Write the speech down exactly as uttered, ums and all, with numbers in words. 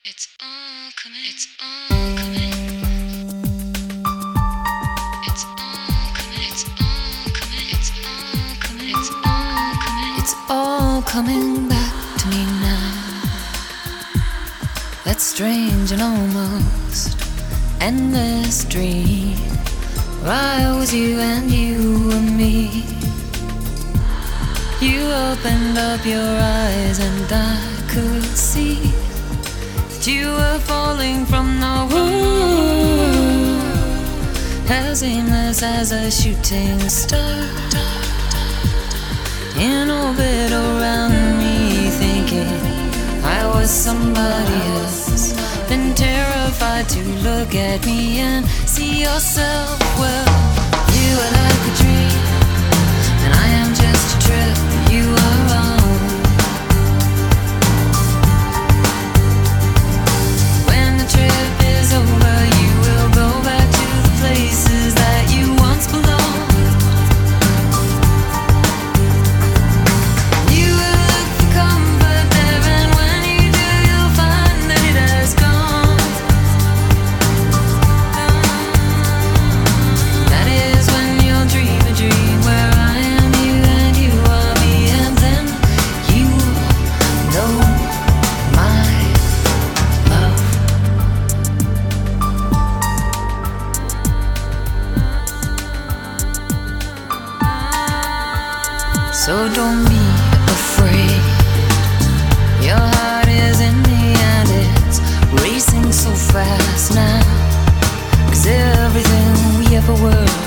It's all coming, it's all coming. It's all coming, it's all coming, it's all coming, it's all coming. It's all coming back to me now. That strange and almost endless dream where I was you and you were me. You opened up your eyes and I could see you were falling from the world, as aimless as a shooting star, in orbit around me, thinking I was somebody else. Then terrified to look at me and see yourself. Well, you are like a dream, and I am just a trip you are on. So don't be afraid. Your heart is in me and it's racing so fast now, 'cause everything we ever were